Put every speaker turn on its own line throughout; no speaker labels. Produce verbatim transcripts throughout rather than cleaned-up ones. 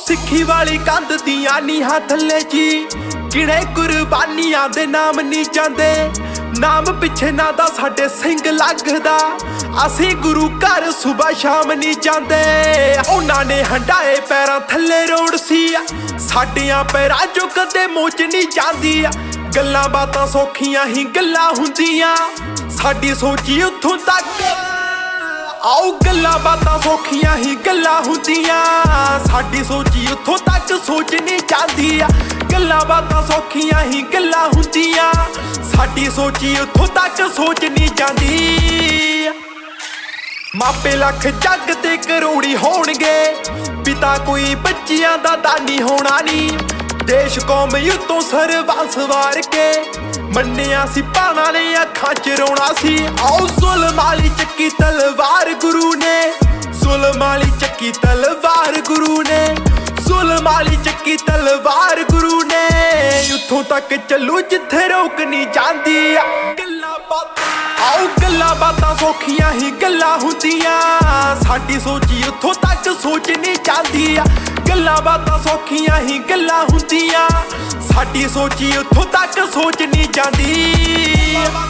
सिक्खी वाली कंध दियां नीहां थल्ले जी किड़े कुर्बानियां दे नाम नहीं जांदे नाम पिछे ना दा साडे सिंह लगदा असी गुरु घर सुबह शाम नहीं जांदे उन्हां ने हंडाए पैरां थल्ले रोड सी साडियां पैरां जो कदे मोच नहीं जांदी गल्लां बातां सौखियां ही गल्लां हुंदियां साडी सोची उत्थों तक आओ गल्लां बातां सौखियां ही गल्लां हुंदियां साडी सोची उत्थों तक सोच नहीं जांदी गल्लां बातां सौखियां ही गल्लां हुंदियां साडी सोची उत्थों तक सोच नहीं जांदी मापे लख जग ते करोड़ी होणगे पिता कोई बच्चियां दा दानी होना नहीं देश कौम युद्धों सरबंस वार के मन्निया सी पाना ने अखां च रोना सी आओ जुल्म वाली चक्की तलवार गुरु ने जुल्म वाली चक्की तलवार गुरु ने जुल्म वाली चक्की तलवार गुरु ने उत्थों तक चलू जिथे रोक नहीं जांदी गल्लां बातां आओ गल्लां बातां सौखियां ही गल्लां हुंदियां साडी सोची उत्थों तक सोच नहीं जांदी गल्लां बातां सौखियां ही गल्लां हुंदियां साडी सोची उत्थों तक सोच नहीं जांदी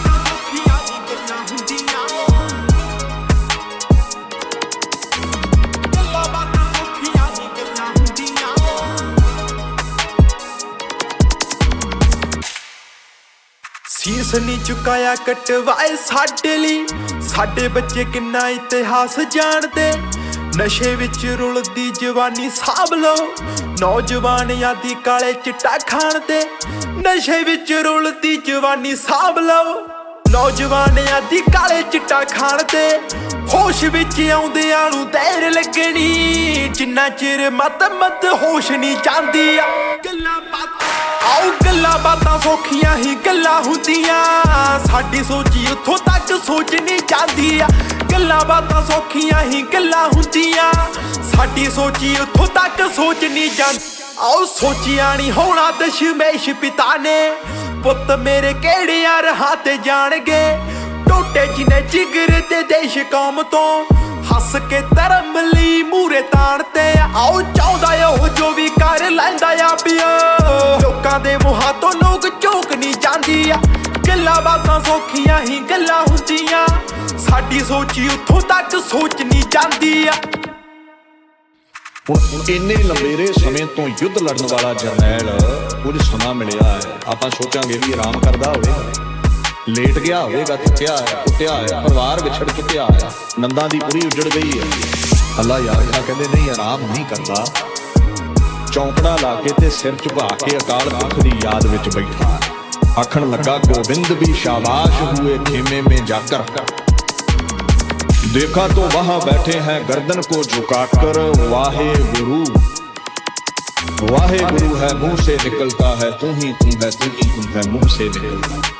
सीस नहीं चुकाया कटवाए साडे लई साडे बच्चे किन्ना इतिहास जानदे नशे विच रुलदी जवानी साब लो नौजवान यादी काले चिट्टा खाण दे नशे विच रुलदी जवानी साब लो नौजवान यादी काले चिट्टा खाण दे होश विच आउंदियां नूं देर लगनी जिन्ना चिर मत मत होश नहीं जांदी गल्लां बातां आओ गल्लां बातां सौखियां ही गल्लां हुंदियां साडी सोची उत्थों तक सोच नहीं जांदी गल्लां बातां सौखियां ही गल्लां हुंदियां साडी सोची उत्थों तक सोच नहीं जांदी आओ सोचिया नहीं होना दशमेश पिता ने पुत्त मेरे केड़े राहां ते जाणगे टोटे जिन्हें जिगर ते देश कौम तो हस के धर्म लई मूरे ताणते आओ चाहुंदा ओ जो भी कर लैंदा आ पिया लोकां दे मुहां तो लोग झोक नहीं जांदी गल्लां बातां सौखियां ही गल्लां हुंदियां साडी सोची उत्थों तक सोच नहीं जांदी
ਹੁਣ ਇੰਨੇ ਲੰਬੇਰੇ ਸਮੇਂ ਤੋਂ ਯੁੱਧ ਲੜਨ ਵਾਲਾ ਜਰਨੈਲ ਕੁਝ ਸਮਾਂ ਮਿਲਿਆ ਹੈ ਆਪਾਂ ਸੋਚਾਂਗੇ ਵੀ ਆਰਾਮ ਕਰਦਾ ਹੋਵੇਗਾ ਲੇਟ ਗਿਆ ਹੋਵੇਗਾ ਥੱਕਿਆ ਹੈ ਕੁੱਟਿਆ ਹੈ ਪਰਿਵਾਰ ਵਿਛੜ ਚੁੱਕਿਆ ਹੈ ਨੰਦਾਂ ਦੀ ਪੂਰੀ ਉਜੜ ਗਈ ਹੈ ਅੱਲਾ ਯਾਰ ਕਹਿੰਦੇ ਨਹੀਂ ਆਰਾਮ ਨਹੀਂ ਕਰਦਾ ਚੌਂਕੜਾ ਲਾ ਕੇ ਤੇ ਸਿਰ ਝੁਕਾ ਕੇ ਅਕਾਲ ਪੁਰਖ ਦੀ ਯਾਦ ਵਿੱਚ ਬੈਠਾ ਆਖਣ ਲੱਗਾ ਗੋਬਿੰਦ ਵੀ शाबाश हुए खेमे में जाकर देखा तो वहां बैठे हैं गर्दन को झुकाकर वाहे गुरु वाहे गुरु है मुंह से निकलता है तू ही तू है तू ही तू है मुंह से निकलता है